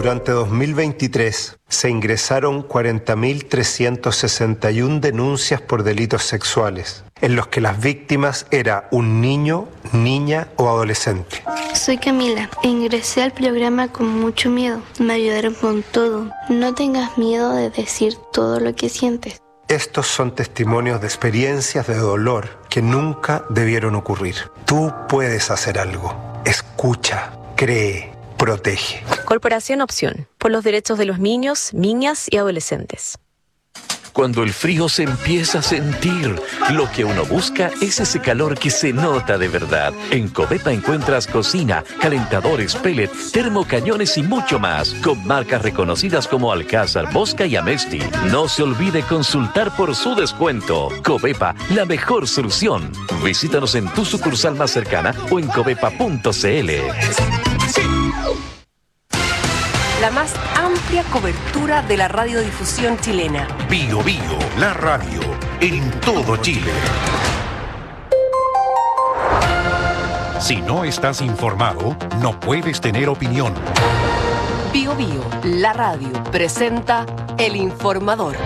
Durante 2023 se ingresaron 40.361 denuncias por delitos sexuales, en los que las víctimas eran un niño, niña o adolescente. Soy Camila. Ingresé al programa con mucho miedo. Me ayudaron con todo. No tengas miedo de decir todo lo que sientes. Estos son testimonios de experiencias de dolor que nunca debieron ocurrir. Tú puedes hacer algo. Escucha, cree, protege. Corporación Opción, por los derechos de los niños, niñas y adolescentes. Cuando el frío se empieza a sentir, lo que uno busca es ese calor que se nota de verdad. En Covepa encuentras cocina, calentadores, pellet, termocañones y mucho más, con marcas reconocidas como Alcázar, Mosca y Amesti. No se olvide consultar por su descuento. Covepa, la mejor solución. Visítanos en tu sucursal más cercana o en covepa.cl. La más amplia cobertura de la radiodifusión chilena. Bio Bio, la radio, en todo Chile. Si no estás informado, no puedes tener opinión. Bio Bio, la radio, presenta El Informador.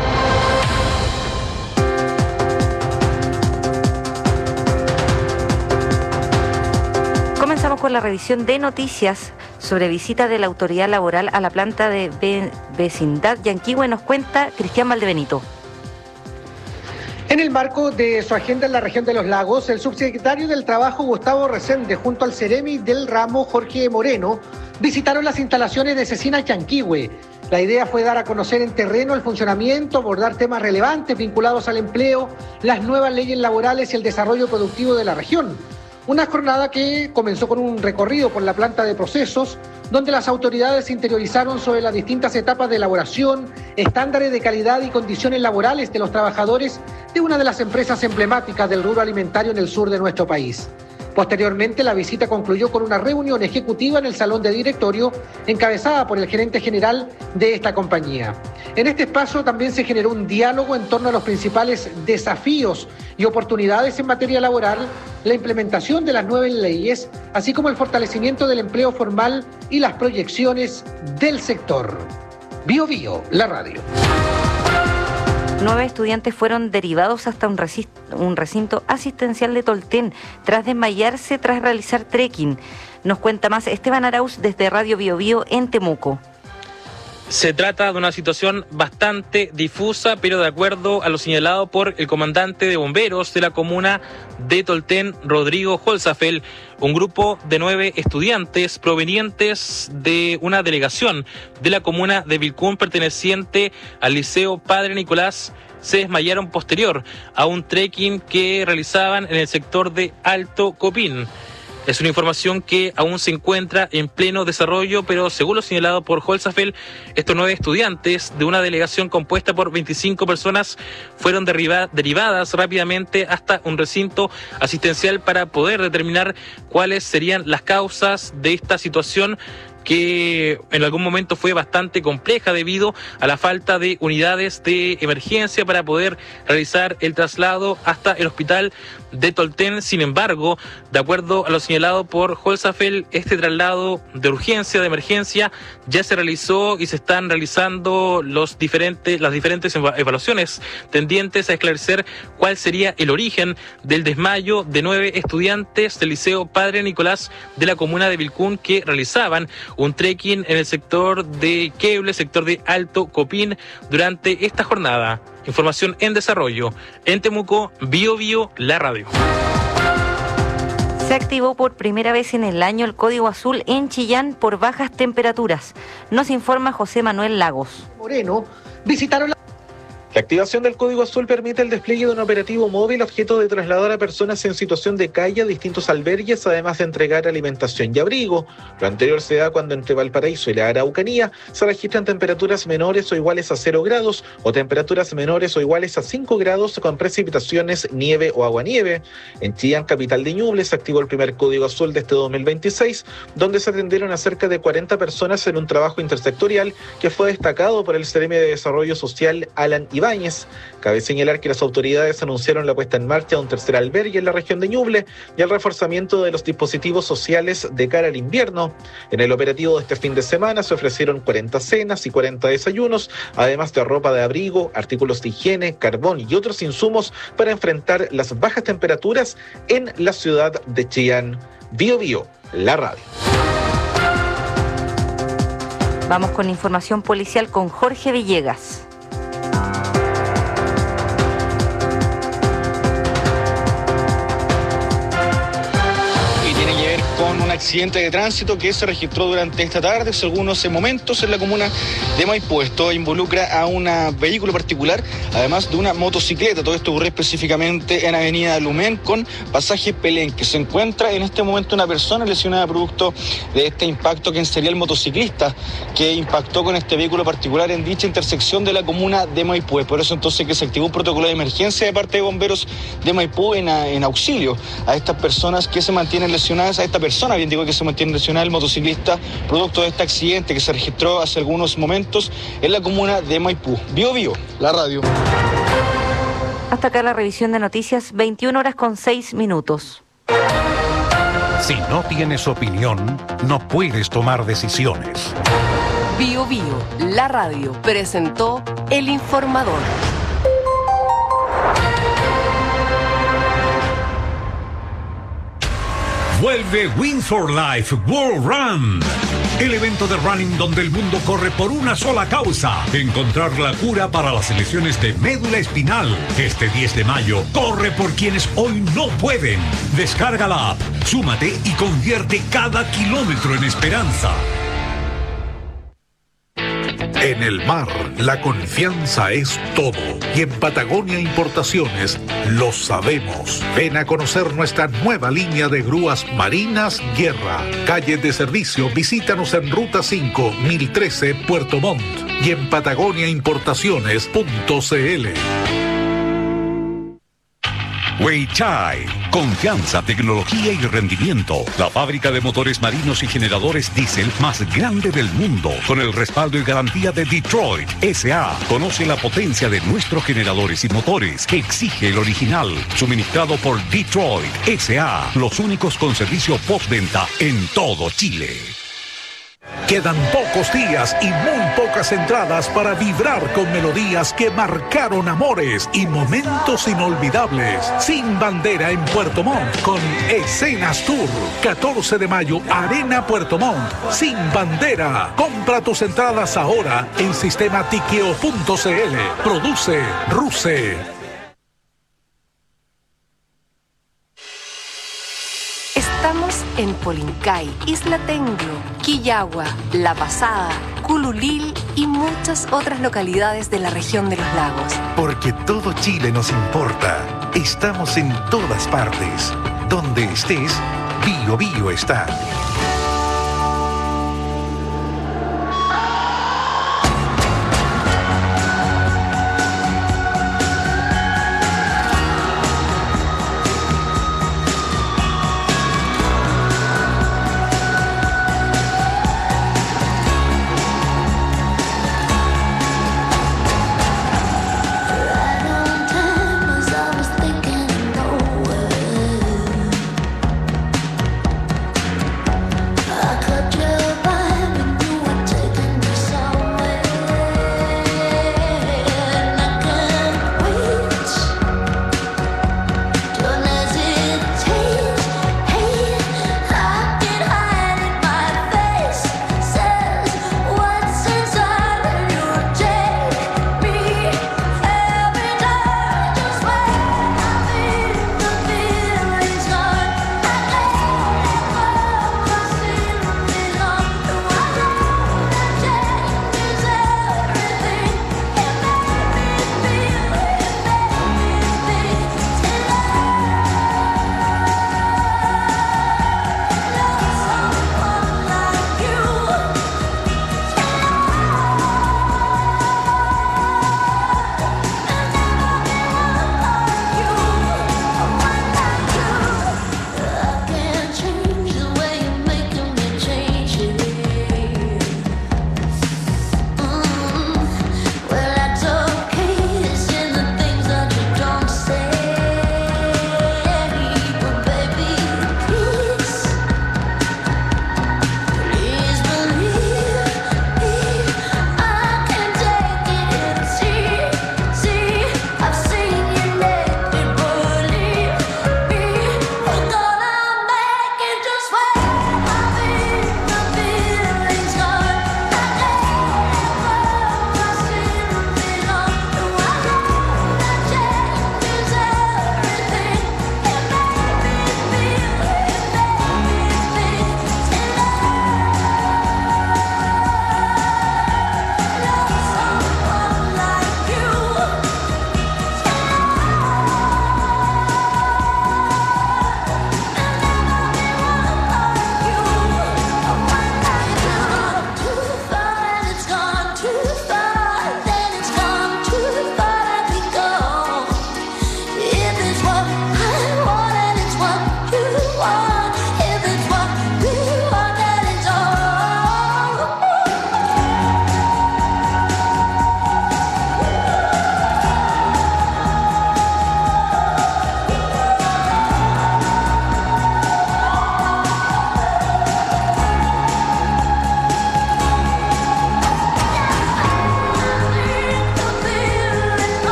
Comenzamos con la revisión de noticias sobre visita de la autoridad laboral a la planta de vecindad Yanquihue. Nos cuenta Cristian Valdebenito. En el marco de su agenda en la región de los lagos, el subsecretario del Trabajo Gustavo Resende junto al Ceremi del ramo Jorge Moreno visitaron las instalaciones de Cecinas Yanquihue. La idea fue dar a conocer en terreno el funcionamiento, abordar temas relevantes vinculados al empleo, las nuevas leyes laborales y el desarrollo productivo de la región. Una jornada que comenzó con un recorrido por la planta de procesos, donde las autoridades se interiorizaron sobre las distintas etapas de elaboración, estándares de calidad y condiciones laborales de los trabajadores de una de las empresas emblemáticas del rubro alimentario en el sur de nuestro país. Posteriormente, la visita concluyó con una reunión ejecutiva en el salón de directorio, encabezada por el gerente general de esta compañía. En este espacio también se generó un diálogo en torno a los principales desafíos y oportunidades en materia laboral, la implementación de las nuevas leyes, así como el fortalecimiento del empleo formal y las proyecciones del sector. Bio Bio, la radio. 9 estudiantes fueron derivados hasta un recinto asistencial de Tolten tras desmayarse tras realizar trekking. Nos cuenta más Esteban Arauz desde Radio Bio Bio en Temuco. Se trata de una situación bastante difusa, pero de acuerdo a lo señalado por el comandante de bomberos de la comuna de Tolten, Rodrigo Holzafeld, un grupo de 9 estudiantes provenientes de una delegación de la comuna de Vilcún perteneciente al Liceo Padre Nicolás se desmayaron posterior a un trekking que realizaban en el sector de Alto Copín. Es una información que aún se encuentra en pleno desarrollo, pero según lo señalado por Holzafeld, estos 9 estudiantes de una delegación compuesta por 25 personas fueron derivadas rápidamente hasta un recinto asistencial para poder determinar cuáles serían las causas de esta situación, que en algún momento fue bastante compleja debido a la falta de unidades de emergencia para poder realizar el traslado hasta el hospital de Tolten. Sin embargo, de acuerdo a lo señalado por Holzafeld, este traslado de urgencia, de emergencia, ya se realizó y se están realizando las diferentes evaluaciones tendientes a esclarecer cuál sería el origen del desmayo de 9 estudiantes del Liceo Padre Nicolás de la comuna de Vilcún que realizaban un trekking en el sector de Queble, sector de Alto Copín, durante esta jornada. Información en desarrollo. En Temuco, Bio Bio, la radio. Se activó por primera vez en el año el Código Azul en Chillán por bajas temperaturas. Nos informa José Manuel Lagos. Moreno visitaron La activación del Código Azul permite el despliegue de un operativo móvil objeto de trasladar a personas en situación de calle a distintos albergues, además de entregar alimentación y abrigo. Lo anterior se da cuando entre Valparaíso y la Araucanía se registran temperaturas menores o iguales a 0 grados o temperaturas menores o iguales a 5 grados con precipitaciones, nieve o aguanieve. En Chillán, capital de Ñuble, se activó el primer Código Azul de este 2026, donde se atendieron a cerca de 40 personas en un trabajo intersectorial que fue destacado por el Ceremi de Desarrollo Social, Alan Ibáñez. Cabe señalar que las autoridades anunciaron la puesta en marcha de un tercer albergue en la región de Ñuble y el reforzamiento de los dispositivos sociales de cara al invierno. En el operativo de este fin de semana se ofrecieron 40 cenas y 40 desayunos, además de ropa de abrigo, artículos de higiene, carbón y otros insumos para enfrentar las bajas temperaturas en la ciudad de Chillán. Bío Bío, la radio. Vamos con información policial con Jorge Villegas. Con un accidente de tránsito que se registró durante esta tarde, hace algunos momentos, en la comuna de Maipú. Esto involucra a un vehículo particular, además de una motocicleta. Todo esto ocurrió específicamente en Avenida Lumén con pasaje Pelenque. Se encuentra en este momento una persona lesionada producto de este impacto, quien sería el motociclista que impactó con este vehículo particular en dicha intersección de la comuna de Maipú. Por eso entonces que se activó un protocolo de emergencia de parte de bomberos de Maipú en auxilio a estas personas que se mantienen lesionadas, a esta persona, bien digo, que se mantiene lesionada, el motociclista, producto de este accidente que se registró hace algunos momentos en la comuna de Maipú. Bío Bío, la radio. Hasta acá la revisión de noticias, 21:06. Si no tienes opinión, no puedes tomar decisiones. Bío Bío, la radio, presentó El Informador. Vuelve Win for Life World Run, el evento de running donde el mundo corre por una sola causa: encontrar la cura para las lesiones de médula espinal. Este 10 de mayo, corre por quienes hoy no pueden. Descarga la app, súmate y convierte cada kilómetro en esperanza. En el mar, la confianza es todo. Y en Patagonia Importaciones lo sabemos. Ven a conocer nuestra nueva línea de grúas marinas Guerra. Calle de servicio, visítanos en Ruta 5, 1013, Puerto Montt. Y en patagoniaimportaciones.cl. Weichai, confianza, tecnología y rendimiento. La fábrica de motores marinos y generadores diésel más grande del mundo, con el respaldo y garantía de Detroit S.A. Conoce la potencia de nuestros generadores y motores que exige el original, suministrado por Detroit S.A. Los únicos con servicio postventa en todo Chile. Quedan pocos días y muy pocas entradas para vibrar con melodías que marcaron amores y momentos inolvidables. Sin bandera en Puerto Montt con Escenas Tour. 14 de mayo, Arena Puerto Montt. Sin bandera. Compra tus entradas ahora en sistematiqueo.cl. Produce RUCE. Estamos en Polincay, Isla Tenglo, Quillagua, La Pasada, Cululil y muchas otras localidades de la región de los lagos. Porque todo Chile nos importa. Estamos en todas partes. Donde estés, Bío Bío está.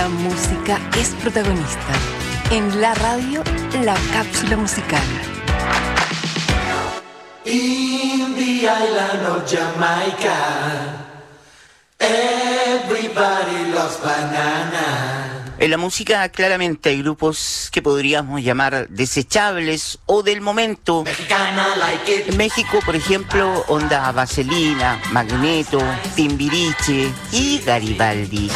La música es protagonista. En la radio, la cápsula musical. In the island of Jamaica, everybody loves banana. En la música claramente hay grupos que podríamos llamar desechables o del momento. En México, por ejemplo, Onda Vaselina, Magneto, Timbiriche y Garibaldi.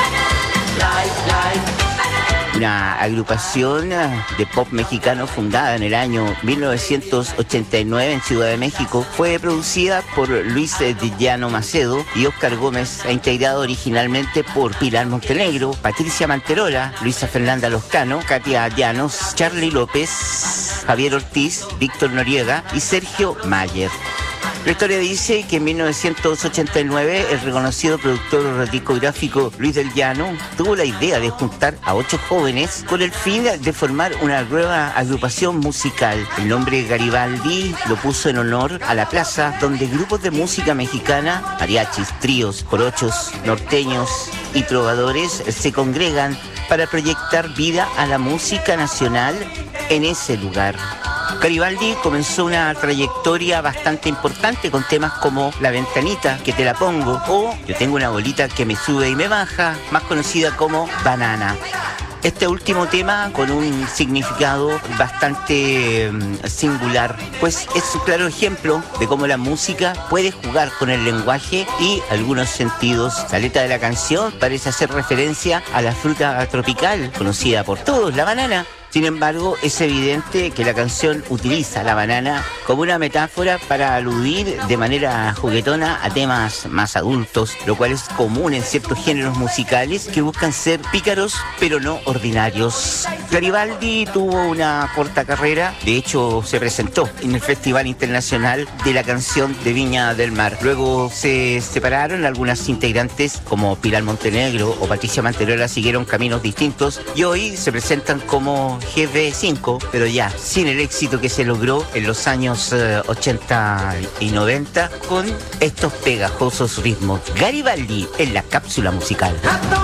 Una agrupación de pop mexicano fundada en el año 1989 en Ciudad de México. Fue producida por Luis de Llano Macedo y Óscar Gómez, e integrado originalmente por Pilar Montenegro, Patricia Manterola, Luisa Fernanda Lozcano, Katia Llanos, Charly López, Javier Ortiz, Víctor Noriega y Sergio Mayer. La historia dice que en 1989 el reconocido productor discográfico Luis del Llano tuvo la idea de juntar a 8 jóvenes con el fin de formar una nueva agrupación musical. El nombre Garibaldi lo puso en honor a la plaza donde grupos de música mexicana, mariachis, tríos, corochos, norteños y trovadores se congregan para proyectar vida a la música nacional en ese lugar. Garibaldi comenzó una trayectoria bastante importante con temas como La Ventanita, que te la pongo, o Yo tengo una bolita que me sube y me baja, más conocida como Banana. Este último tema con un significado bastante singular, pues es un claro ejemplo de cómo la música puede jugar con el lenguaje y algunos sentidos. La letra de la canción parece hacer referencia a la fruta tropical, conocida por todos, la banana. Sin embargo, es evidente que la canción utiliza la banana como una metáfora para aludir de manera juguetona a temas más adultos, lo cual es común en ciertos géneros musicales que buscan ser pícaros pero no ordinarios. Garibaldi tuvo una corta carrera, de hecho se presentó en el Festival Internacional de la Canción de Viña del Mar. Luego se separaron, algunas integrantes como Pilar Montenegro o Patricia Manterola siguieron caminos distintos y hoy se presentan como GB5, pero ya sin el éxito que se logró en los años 80 y 90 con estos pegajosos ritmos. Garibaldi en la cápsula musical.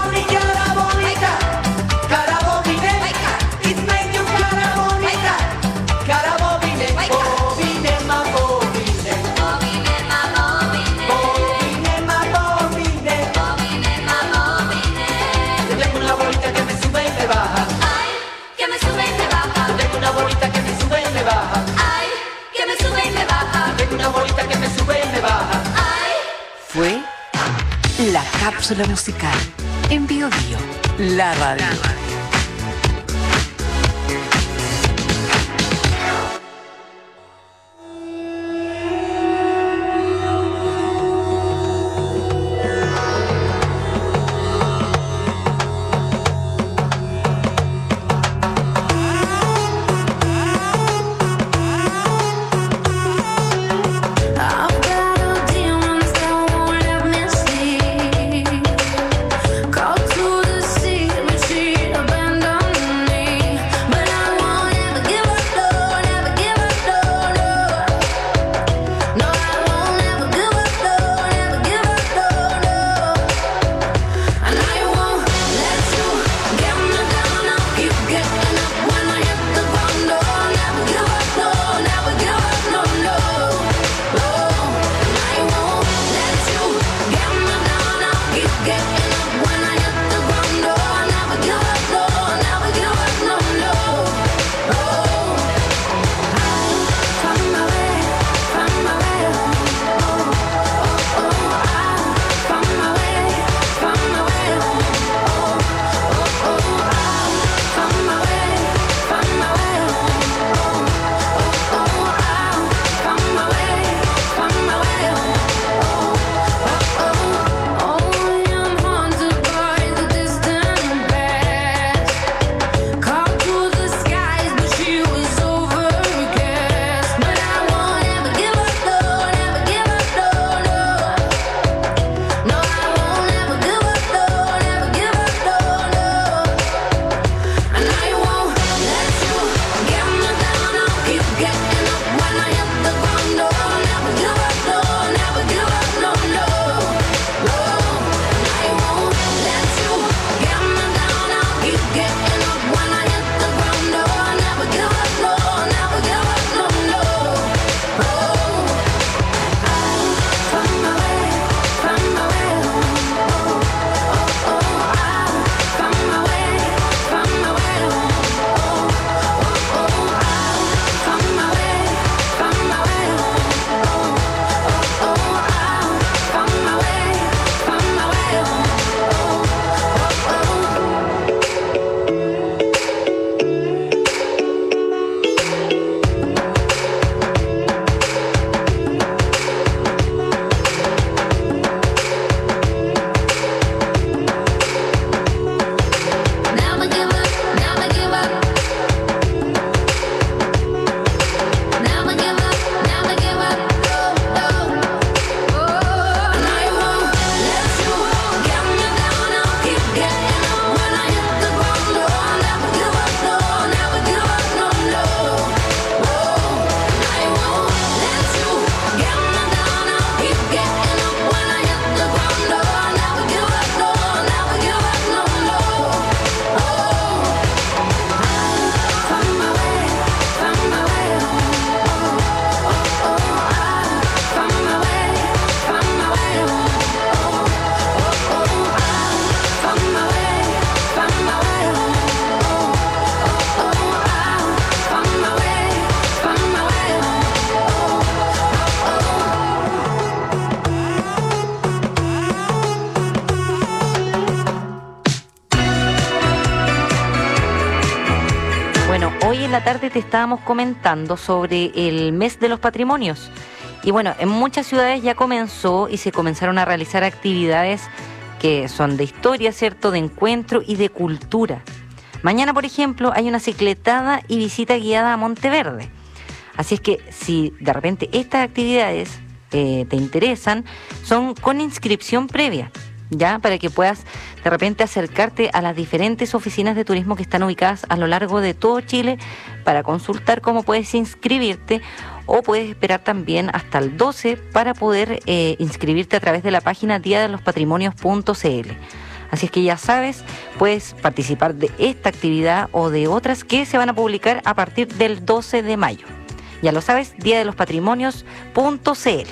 Fue la cápsula musical en Bio Bio, la radio. Call to the sea, machine. la tarde te estábamos comentando sobre el mes de los patrimonios. Y bueno, en muchas ciudades ya comenzó y se comenzaron a realizar actividades que son de historia, ¿cierto?, de encuentro y de cultura. Mañana, por ejemplo, hay una cicletada y visita guiada a Monteverde. Así es que si de repente estas actividades te interesan, son con inscripción previa, ¿ya? Para que puedas de repente acercarte a las diferentes oficinas de turismo que están ubicadas a lo largo de todo Chile para consultar cómo puedes inscribirte, o puedes esperar también hasta el 12 para poder inscribirte a través de la página diadelosPatrimonios.cl. Así es que ya sabes, puedes participar de esta actividad o de otras que se van a publicar a partir del 12 de mayo. Ya lo sabes, diadelosPatrimonios.cl.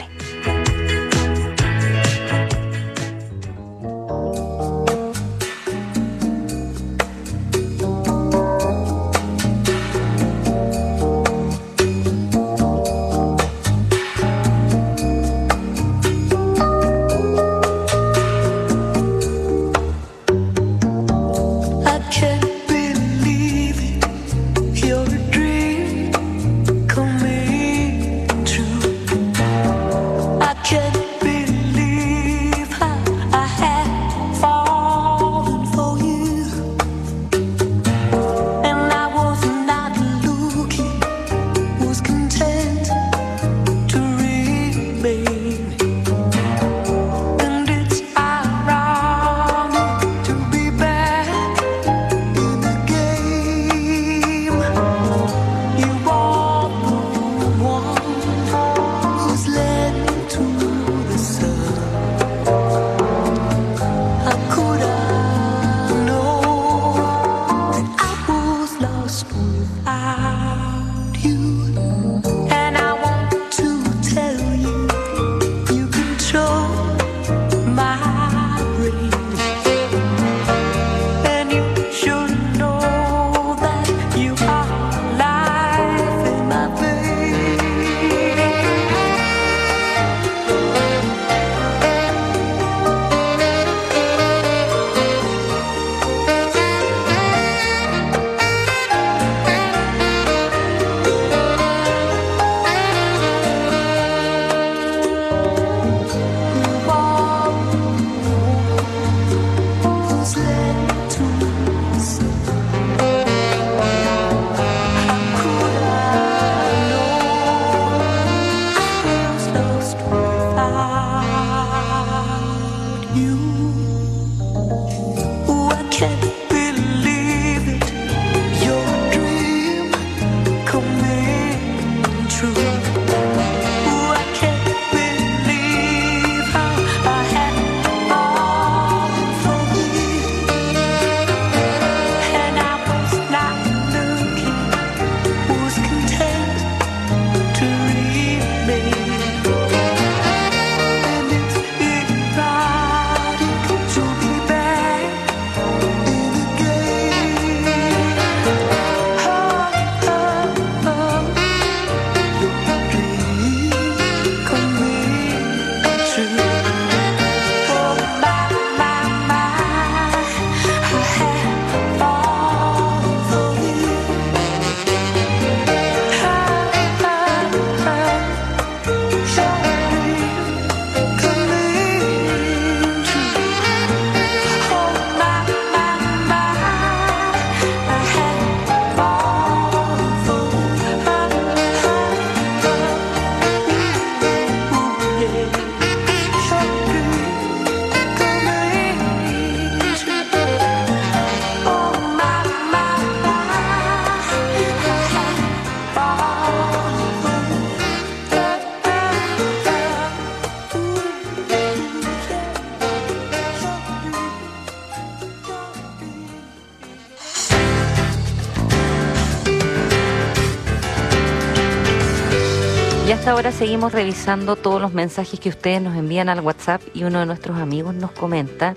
Y hasta ahora seguimos revisando todos los mensajes que ustedes nos envían al WhatsApp, y uno de nuestros amigos nos comenta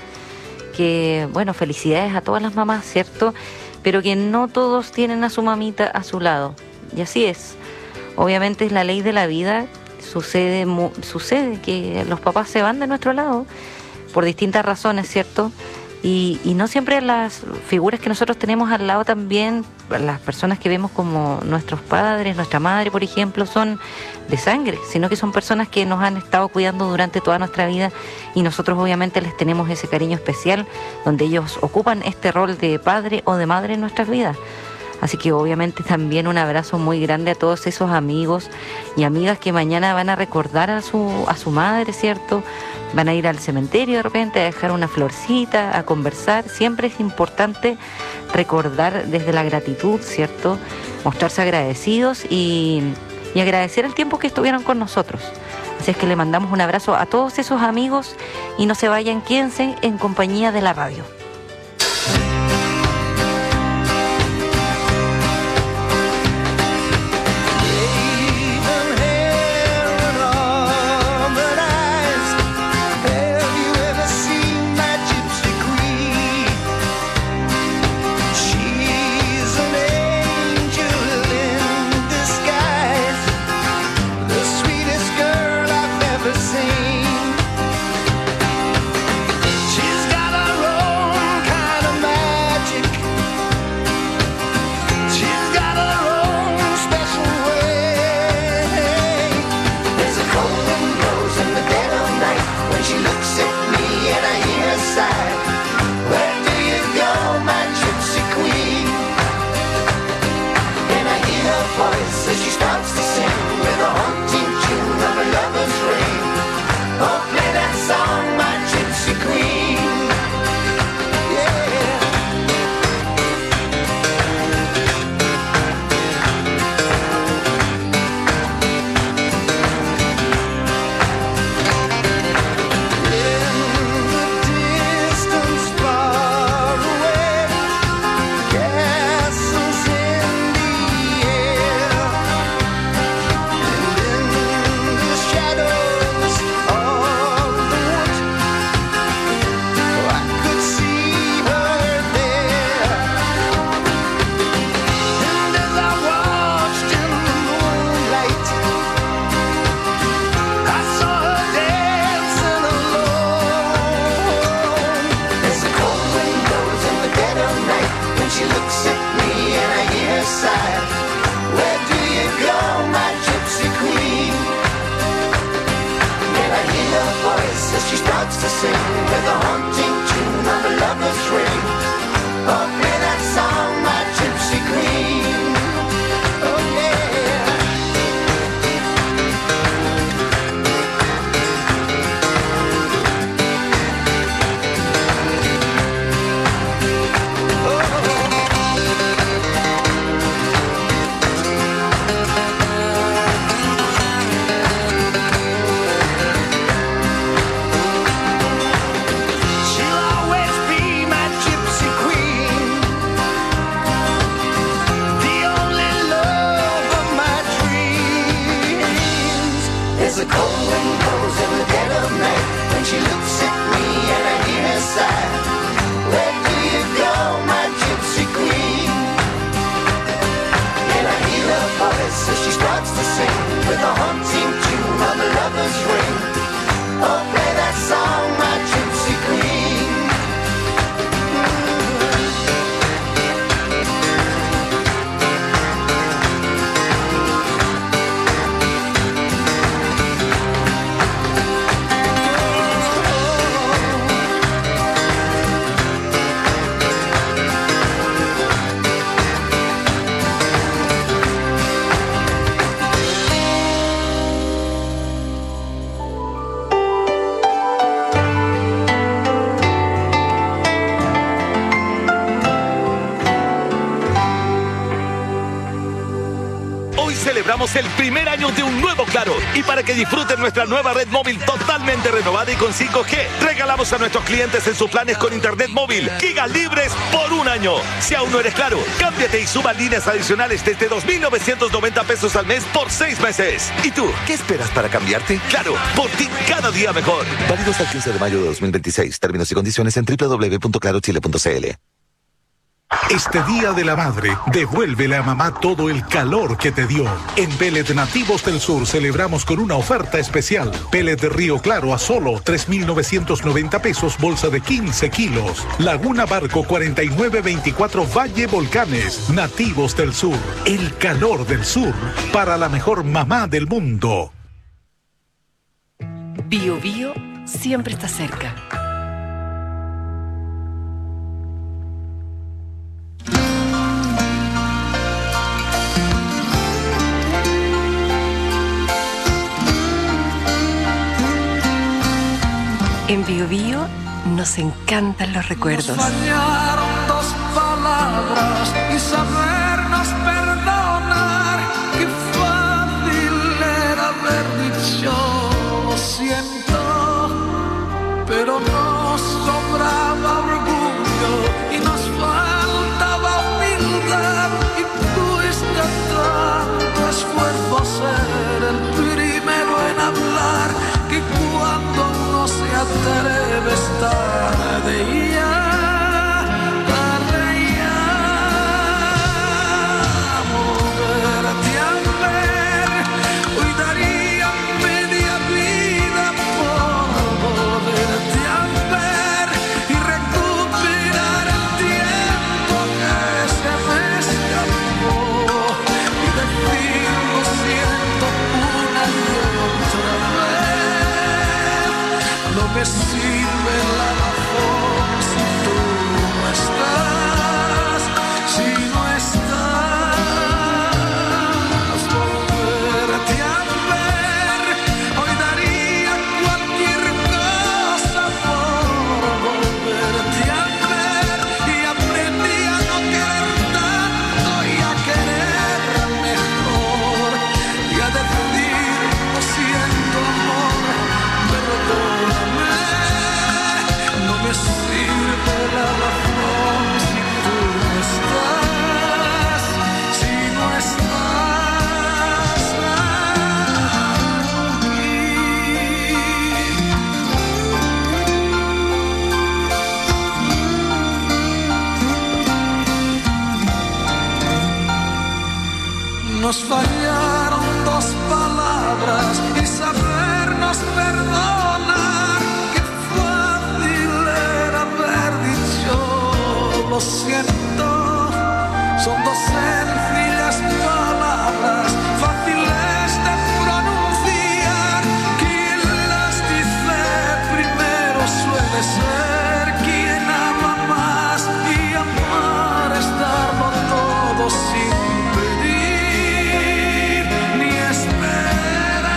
que, bueno, felicidades a todas las mamás, ¿cierto? Pero que no todos tienen a su mamita a su lado. Y así es. Obviamente es la ley de la vida. Sucede que los papás se van de nuestro lado por distintas razones, ¿cierto? Y no siempre las figuras que nosotros tenemos al lado también, las personas que vemos como nuestros padres, nuestra madre, por ejemplo, son de sangre, sino que son personas que nos han estado cuidando durante toda nuestra vida y nosotros obviamente les tenemos ese cariño especial donde ellos ocupan este rol de padre o de madre en nuestras vidas. Así que obviamente también un abrazo muy grande a todos esos amigos y amigas que mañana van a recordar a su madre, ¿cierto? Van a ir al cementerio de repente a dejar una florcita, a conversar. Siempre es importante recordar desde la gratitud, ¿cierto? Mostrarse agradecidos y agradecer el tiempo que estuvieron con nosotros. Así es que le mandamos un abrazo a todos esos amigos y no se vayan, quédense en compañía de la radio. El primer año de un nuevo Claro, y para que disfruten nuestra nueva red móvil totalmente renovada y con 5G, regalamos a nuestros clientes en sus planes con internet móvil gigas libres por un año. Si aún no eres Claro, cámbiate y suma líneas adicionales desde 2,990 pesos al mes por 6 meses. ¿Y tú, qué esperas para cambiarte? Claro, por ti cada día mejor. Válido hasta el 15 de mayo de 2026. Términos y condiciones en www.clarochile.cl. Este Día de la Madre, devuélvele a mamá todo el calor que te dio. En Pellet Nativos del Sur celebramos con una oferta especial. Pellet de Río Claro a solo 3,990 pesos, bolsa de 15 kilos. Laguna Barco 4924 Valle Volcanes. Nativos del Sur, el calor del sur, para la mejor mamá del mundo. Bio Bio siempre está cerca. En Bio Bio nos encantan los recuerdos. Nos fallaron dos palabras y sabernos perdonar. Qué fácil era haber dicho lo siento, pero nos sobraba orgullo y nos faltaba humildad. Y cuesta tanto esfuerzo ser el primero en hablar, que cuando uno se atreve es tarde ya, tarde ya. Volverte a ver, hoy daría media vida por volverte a ver y recuperar el tiempo que se me escapó y decir lo siento una y otra vez. No me sirve la razón si tú no estás, si no estás. Volverte a ver, hoy daría cualquier cosa por volverte a ver. Y aprendí a no querer tanto y a querer mejor y a decir lo siento amor, perdóname. No me sirve la razón si tú no estás, si no estás aquí. Nos fallaron dos palabras y sabernos perdonar. Qué fácil era haber dicho lo siento. Son dos sencillas palabras, fáciles de pronunciar. Quien las dice primero suele ser quien ama más, y amar es darlo todo sin pedir ni esperar.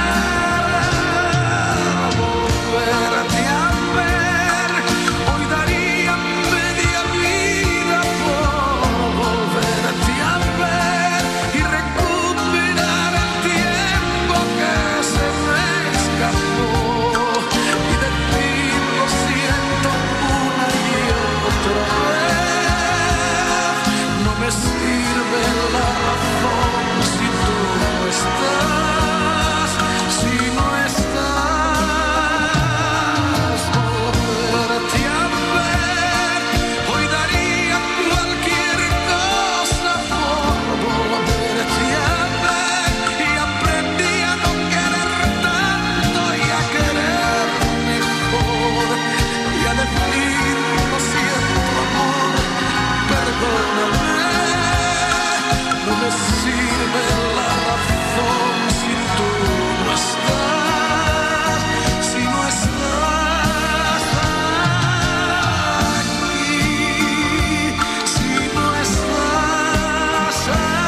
Volverte a ver, hoy daría media vida por volverte a ver y recuperar el tiempo que se me escapó y decir lo siento una y otra vez. No me sirve la razón si tú no estás, si no estás. Volverte a ver, hoy daría cualquier cosa por volverte a ver. Y aprendí a no querer tanto y a querer mejor y a decir lo siento amor, perdóname. No me sirve la razón si tú no estás, si no estás aquí, si no estás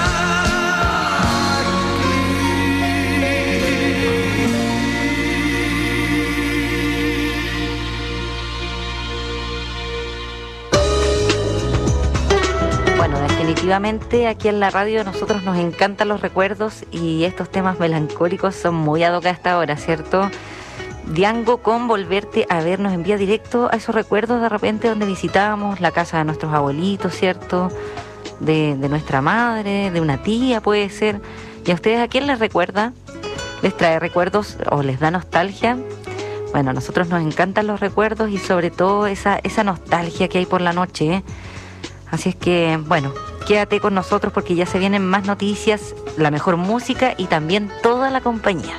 Bueno, definitivamente aquí en la radio a nosotros nos encantan los recuerdos y estos temas melancólicos son muy ad hoc a esta hora, ¿cierto? Diango con Volverte a Ver nos envía directo a esos recuerdos de repente donde visitábamos la casa de nuestros abuelitos, ¿cierto? De nuestra madre, de una tía puede ser. ¿Y a ustedes a quién les recuerda? ¿Les trae recuerdos o les da nostalgia? Bueno, a nosotros nos encantan los recuerdos y sobre todo esa nostalgia que hay por la noche, ¿eh? Así es que, bueno, quédate con nosotros porque ya se vienen más noticias, la mejor música y también toda la compañía.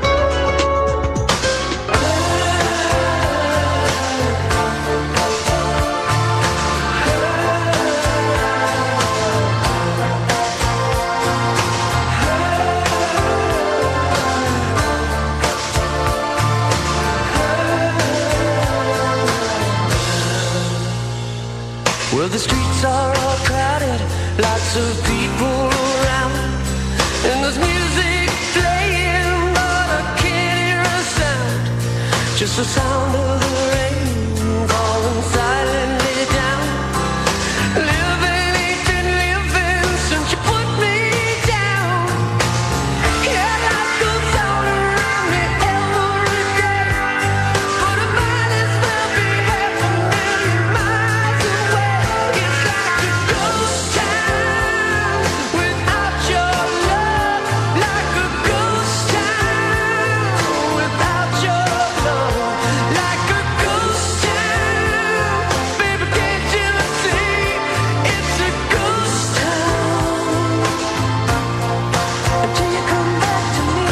Well, the streets are all crowded, lots of people around, and there's music playing, but I can't hear a sound. Just the sound of the rain falling silently down. Living ain't been living since you put me down. Yeah, life goes on around me every day, but I might as well be half a million miles away. It's like a ghost town without your love, like a ghost town without your love, like a ghost town. Baby, can't you see? It's a ghost town until you come back to me.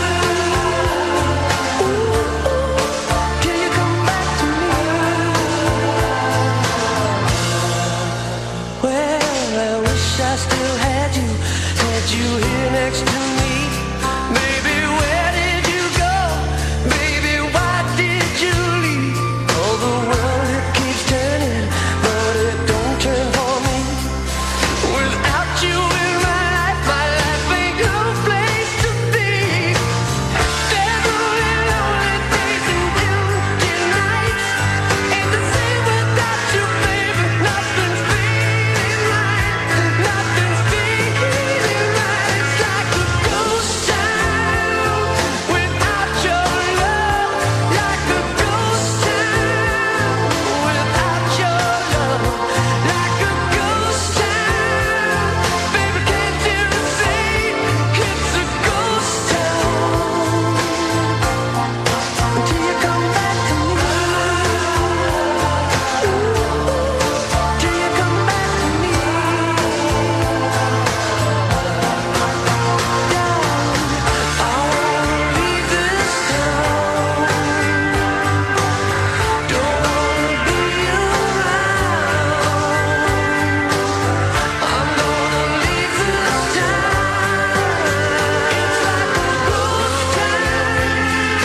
Ooh, till you come back to me. Well, I wish I still had you here next to me. Baby, where did you go? Baby, why did you leave? Oh, the world, it keeps turning, but it don't turn for me. Without you in my life ain't no place to be. There's only lonely days and empty nights. Ain't the same without you, baby. Nothing's feeling right. Nothing's feeling right. It's like a ghost town without your love, like a ghost town without your love, like a ghost town. Baby, can't you see? It's a ghost town until you come back to me. Till you come back to me. I wanna leave this town. Don't wanna be around. I'm gonna leave this town. It's like a ghost town.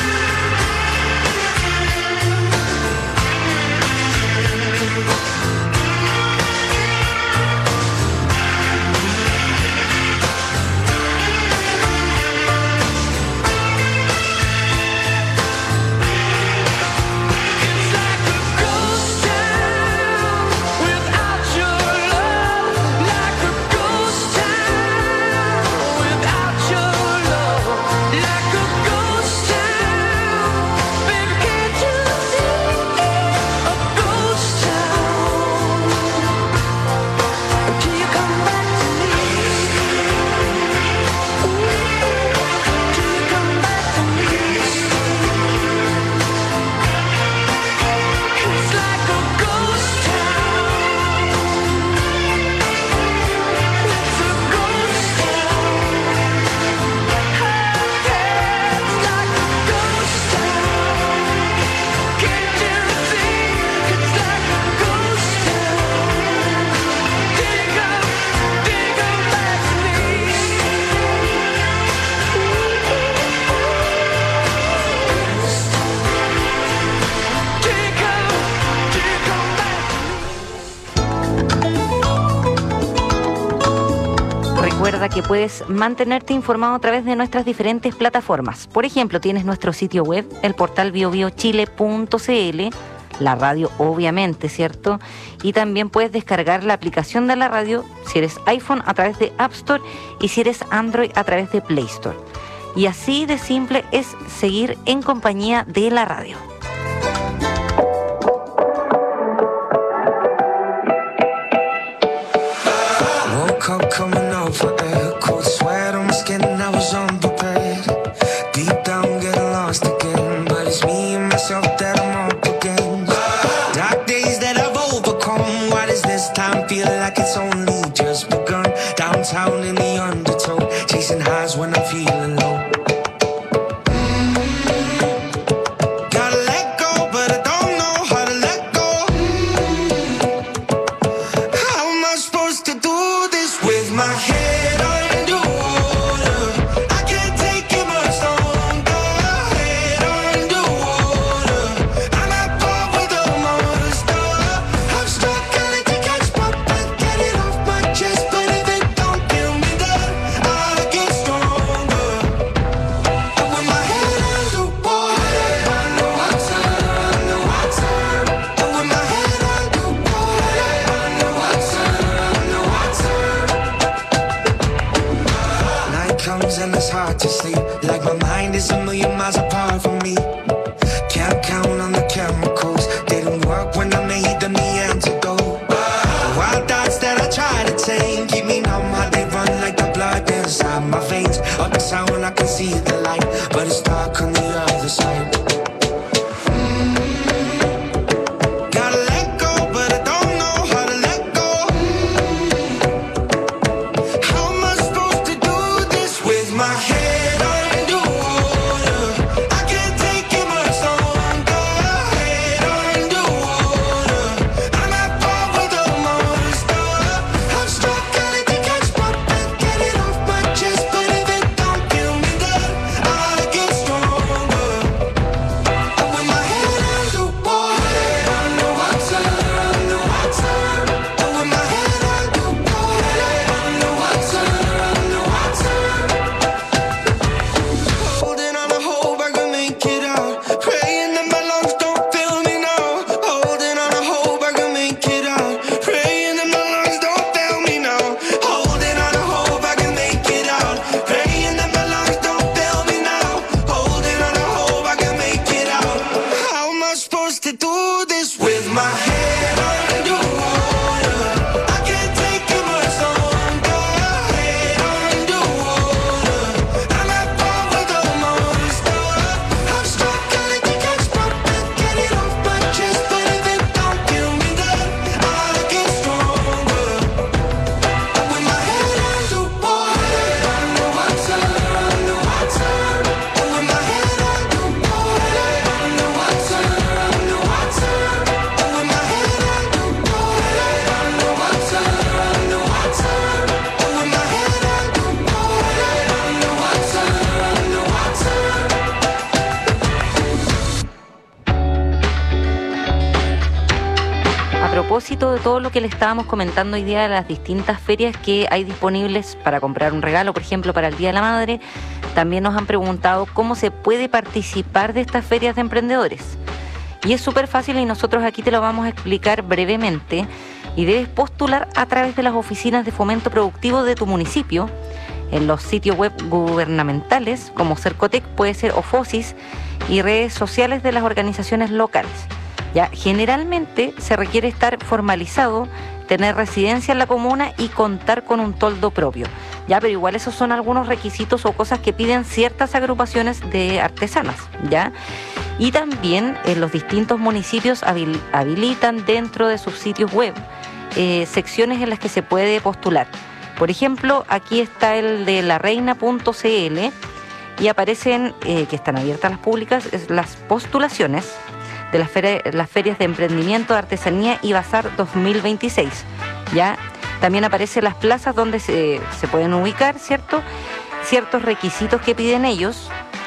It's like a ghost town without your love, like a ghost town without your love, like a ghost town. Baby, can't you see? A ghost town until you come back to me. Ooh, till you come back to me. It's like a ghost town. It's a ghost town. It's like a ghost town. Can't you see? It's like a ghost town. Till you come back to me. Recuerda que puedes mantenerte informado a través de nuestras diferentes plataformas. Por ejemplo, tienes nuestro sitio web, el portal biobiochile.cl, la radio obviamente, ¿cierto? Y también puedes descargar la aplicación de la radio si eres iPhone a través de App Store y si eres Android a través de Play Store. Y así de simple es seguir en compañía de la radio. Woke up coming out for air, cold sweat on my skin, I was unprepared. Deep down, getting lost again, but it's me and myself that I'm up against. Dark days that I've overcome, why does this time feel like million miles apart from me. Can't count on the chemicals. Didn't work when I made them the antidote. The wild thoughts that I try to tame keep me numb, how they run like the blood inside my veins. Uptown I can see the light, but it's dark on the other side. Gotta let go, but I don't know how to let go. How am I supposed to do this with my head underwater? I can't take it much longer. Head underwater. I'm at war with a monster. I'm struggling to catch my breath, get it off my chest, but if it don't kill me, then I get stronger. And with my head underwater, underwater, underwater. And with my head underwater, underwater, underwater. Holding on to hope I can make it out. Praying that my lungs don't fail me now. Holding on to hope I can make it out. Praying that my lungs don't fail me now. Holding on to hope I can make it out. Praying that my lungs don't fail me now. Holding on to hope I can make it out. How am I supposed to do this with my head underwater? I can't take it much longer. Head underwater. I'm at war with a monster. I'm struggling to catch my breath, get it off my chest, but if it don't kill me, then I get stronger. And with my head underwater, underwater, underwater. And with my head underwater, underwater, underwater. And with my head underwater, underwater, underwater. And with my head A propósito de todo lo que le estábamos comentando hoy día de las distintas ferias que hay disponibles para comprar un regalo, por ejemplo, para el Día de la Madre, también nos han preguntado cómo se puede participar de estas ferias de emprendedores. Y es súper fácil y nosotros aquí te lo vamos a explicar brevemente. Y debes postular a través de las oficinas de fomento productivo de tu municipio, en los sitios web gubernamentales como Cercotec, puede ser Ofosis, y redes sociales de las organizaciones locales. Ya, generalmente se requiere estar formalizado, tener residencia en la comuna y contar con un toldo propio. Ya, pero igual esos son algunos requisitos o cosas que piden ciertas agrupaciones de artesanas, ¿ya? Y también los distintos municipios habilitan dentro de sus sitios web secciones en las que se puede postular. Por ejemplo, aquí está el de lareina.cl y aparecen, que están abiertas las públicas, las postulaciones de las ferias de emprendimiento, de artesanía y bazar 2026. ¿Ya? También aparecen las plazas donde se pueden ubicar, ¿cierto? Ciertos requisitos que piden ellos.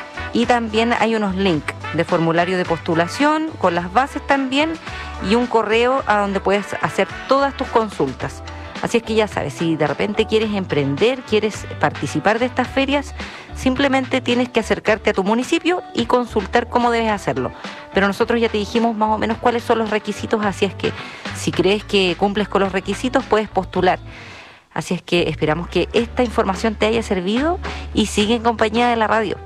Y también hay unos links de formulario de postulación con las bases también y un correo a donde puedes hacer todas tus consultas. Así es que ya sabes, si de repente quieres emprender, quieres participar de estas ferias, simplemente tienes que acercarte a tu municipio y consultar cómo debes hacerlo. Pero nosotros ya te dijimos más o menos cuáles son los requisitos, así es que si crees que cumples con los requisitos, puedes postular. Así es que esperamos que esta información te haya servido y sigue en compañía de la radio.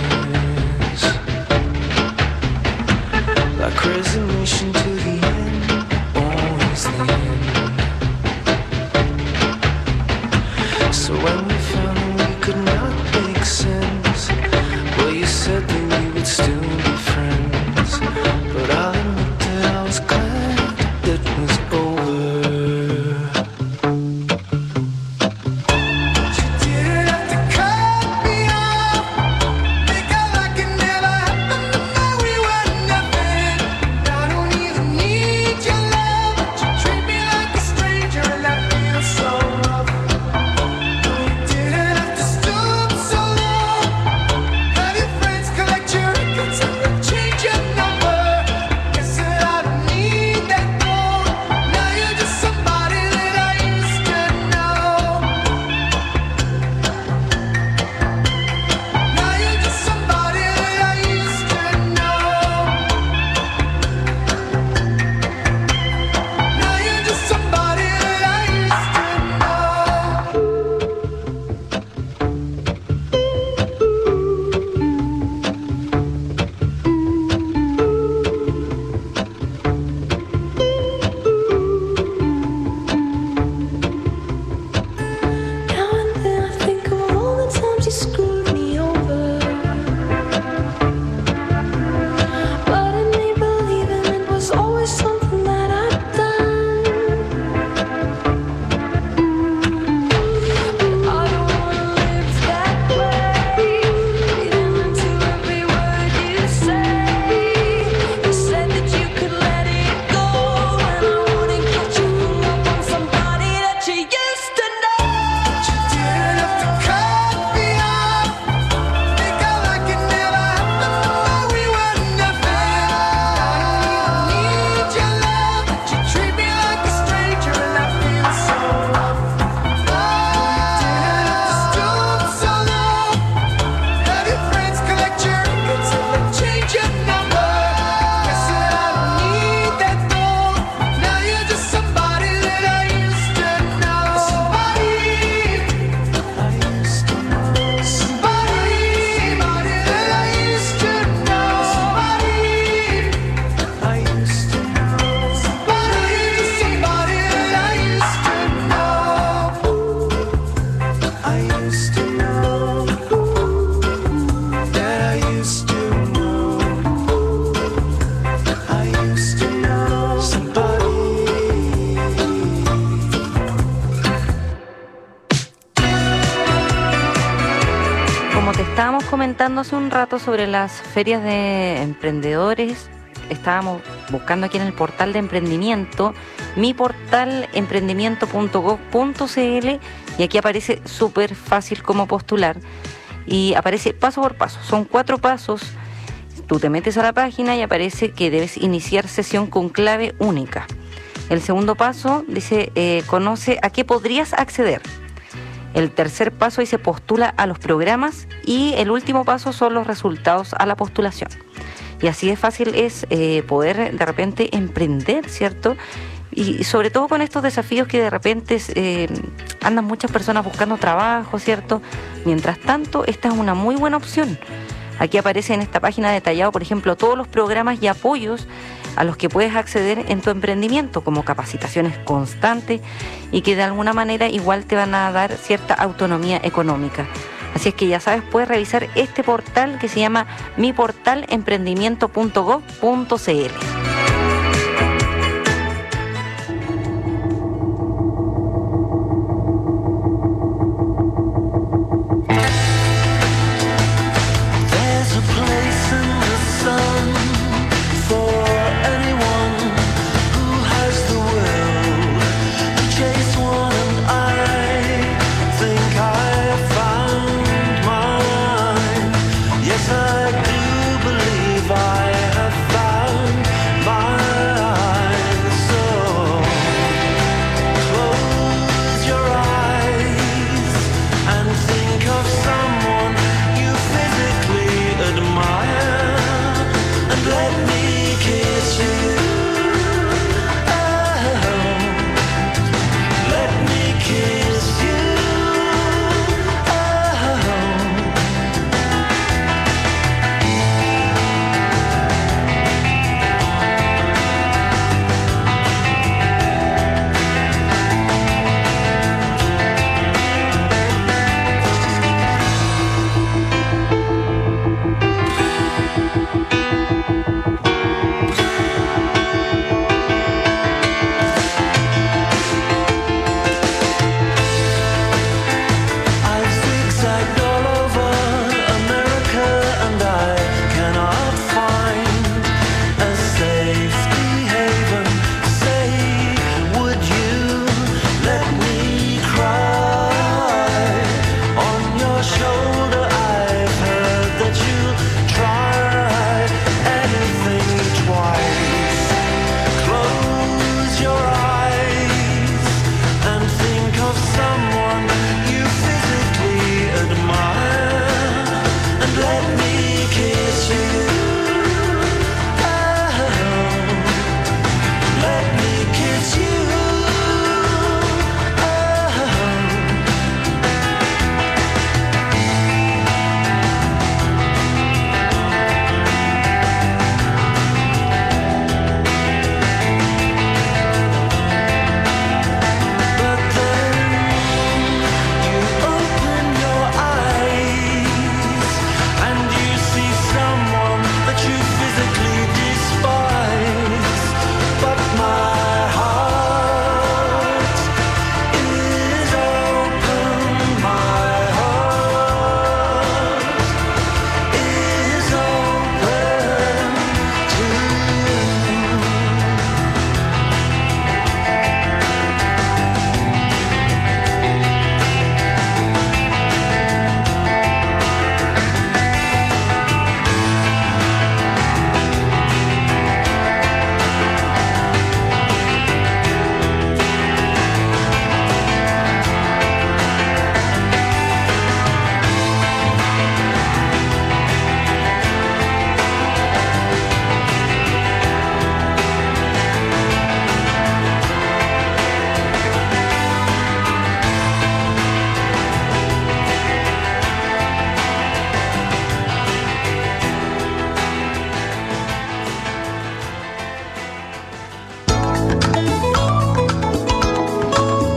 Like resignation to the end. So when we found we could not make sense, well, you said that we would still be friends, but I'll admit that I was glad it was over. Estábamos comentando hace un rato sobre las ferias de emprendedores. Estábamos buscando aquí en el portal de emprendimiento, mi portal emprendimiento.gov.cl, y aquí aparece súper fácil cómo postular y aparece paso por paso. Son 4 pasos. Tú te metes a la página y aparece que debes iniciar sesión con clave única. El segundo paso dice conoce a qué podrías acceder. El tercer paso dice postula a los programas, y el último paso son los resultados a la postulación. Y así de fácil es poder de repente emprender, ¿cierto? Y sobre todo con estos desafíos que de repente andan muchas personas buscando trabajo, ¿cierto? Mientras tanto, esta es una muy buena opción. Aquí aparece en esta página detallado, por ejemplo, todos los programas y apoyos a los que puedes acceder en tu emprendimiento, como capacitaciones constantes y que de alguna manera igual te van a dar cierta autonomía económica. Así es que ya sabes, puedes revisar este portal que se llama mi portal emprendimiento.gov.cl. I do believe I have found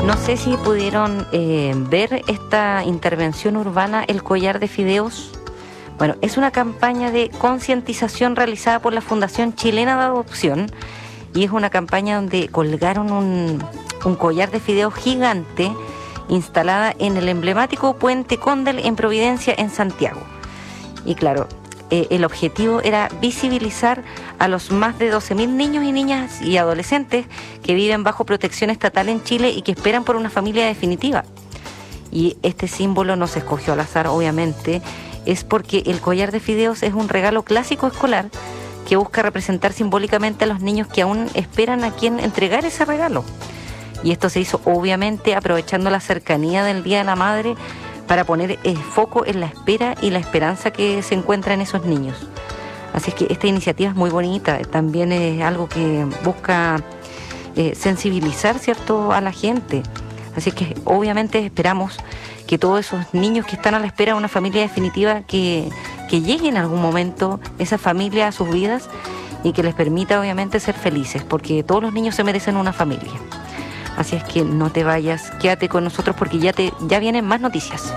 No sé si pudieron ver esta intervención urbana, El Collar de Fideos. Bueno, es una campaña de concientización realizada por la Fundación Chilena de Adopción y es una campaña donde colgaron un collar de fideos gigante instalada en el emblemático Puente Condel en Providencia, en Santiago. Y claro, el objetivo era visibilizar a los más de 12.000 niños y niñas y adolescentes que viven bajo protección estatal en Chile y que esperan por una familia definitiva. Y este símbolo no se escogió al azar, obviamente, es porque el collar de fideos es un regalo clásico escolar que busca representar simbólicamente a los niños que aún esperan a quien entregar ese regalo. Y esto se hizo obviamente aprovechando la cercanía del Día de la Madre para poner foco en la espera y la esperanza que se encuentra en esos niños. Así es que esta iniciativa es muy bonita, también es algo que busca sensibilizar, ¿cierto?, a la gente. Así es que obviamente esperamos que todos esos niños que están a la espera de una familia definitiva, que llegue en algún momento esa familia a sus vidas y que les permita obviamente ser felices, porque todos los niños se merecen una familia. Así es que no te vayas, quédate con nosotros porque ya vienen más noticias.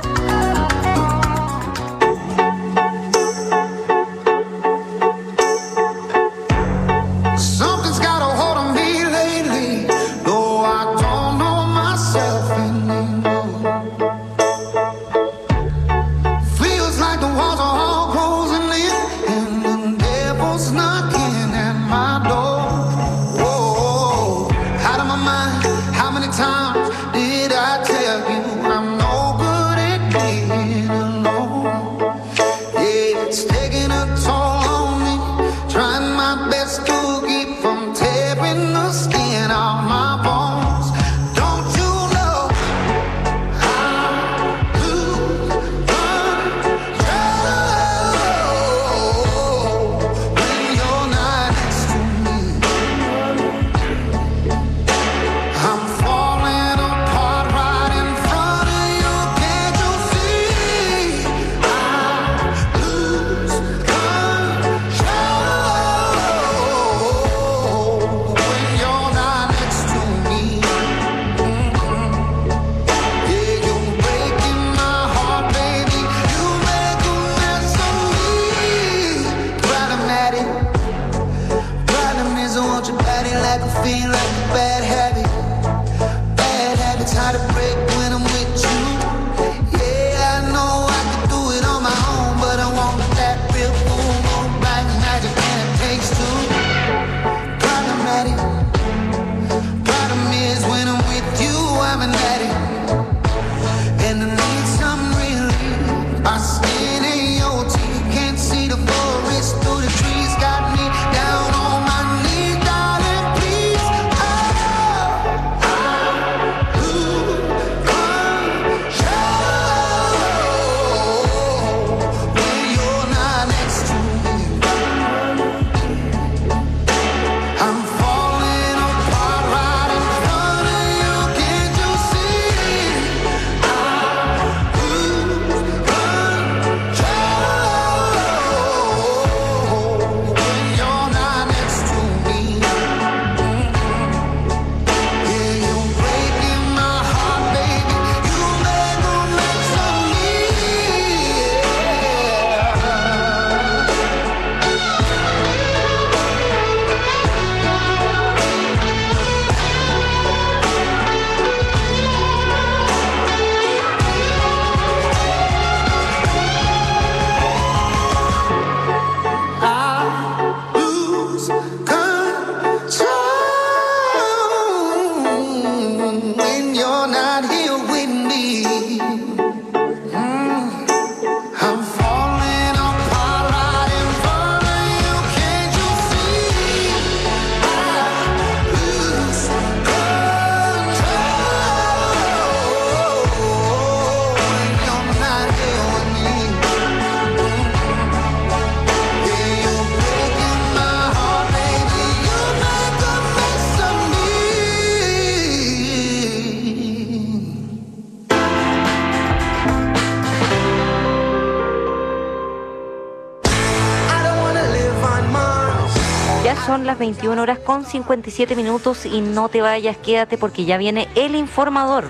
son las 21 horas con 57 minutos y no te vayas, quédate porque ya viene El Informador.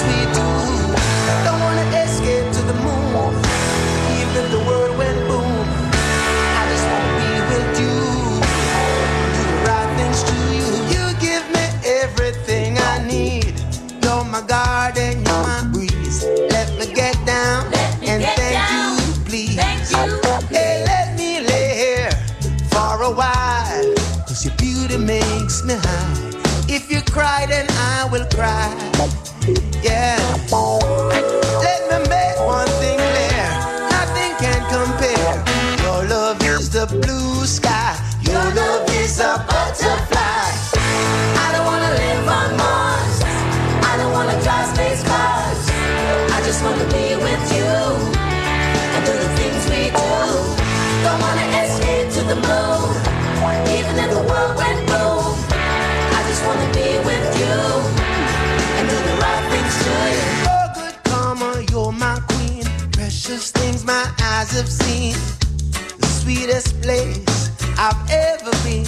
My garden, you're my breeze. Let me get down and thank you, please. Hey, let me lay here for a while, 'cause your beauty makes me high. If you cry, then I will cry. Yeah. Let me make one thing clear. Nothing can compare. Your love is the blue sky. Your love is a butterfly. I don't wanna live on Mars. I don't wanna drive space cars. I just wanna be with you and do the things we do. Don't wanna escape to the moon, even if the world went boom. I just wanna be with you and do the right things to you. Oh, good karma, you're my queen. Precious things my eyes have seen. The sweetest place I've ever been.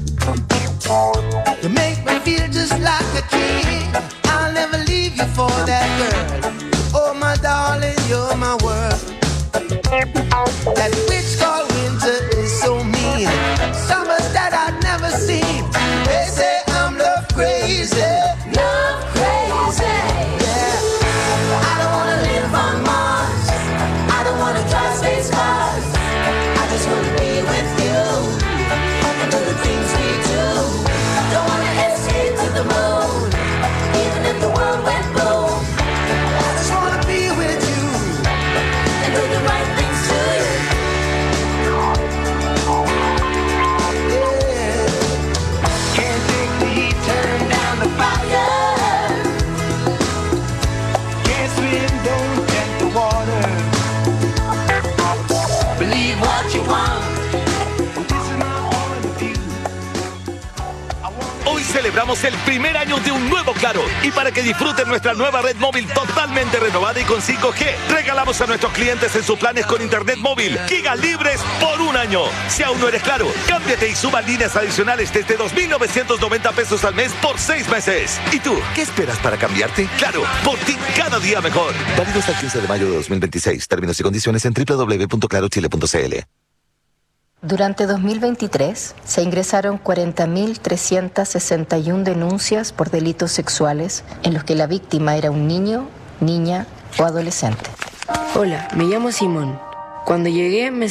You make me feel just like a king. I'll never leave you for that girl. Oh, my darling, you're my world. That witch called winter is so mean. Summers that I've never seen. They say I'm love crazy. Love crazy. Yeah. I don't wanna live on Mars. I don't wanna drive space cars. I just wanna be with you and do the things we do. Don't wanna escape to the moon, even if the world went boom. I just wanna be with you and do the right things to you. Yeah. Can't take the heat, turn down the fire. Can't swim, don't tempt the water. Believe what you want. Hoy celebramos el primer año de un nuevo Claro y para que disfruten nuestra nueva red móvil totalmente renovada y con 5G, regalamos a nuestros clientes en sus planes con internet móvil gigas libres por un año. Si aún no eres Claro, cámbiate y suba líneas adicionales desde 2.990 pesos al mes por 6 meses. ¿Y tú, qué esperas para cambiarte? Claro, por ti cada día mejor. Válido hasta el 15 de mayo de 2026. Términos y condiciones en www.clarochile.cl. Durante 2023 se ingresaron 40.361 denuncias por delitos sexuales en los que la víctima era un niño, niña o adolescente. Hola, me llamo Simón. Cuando llegué me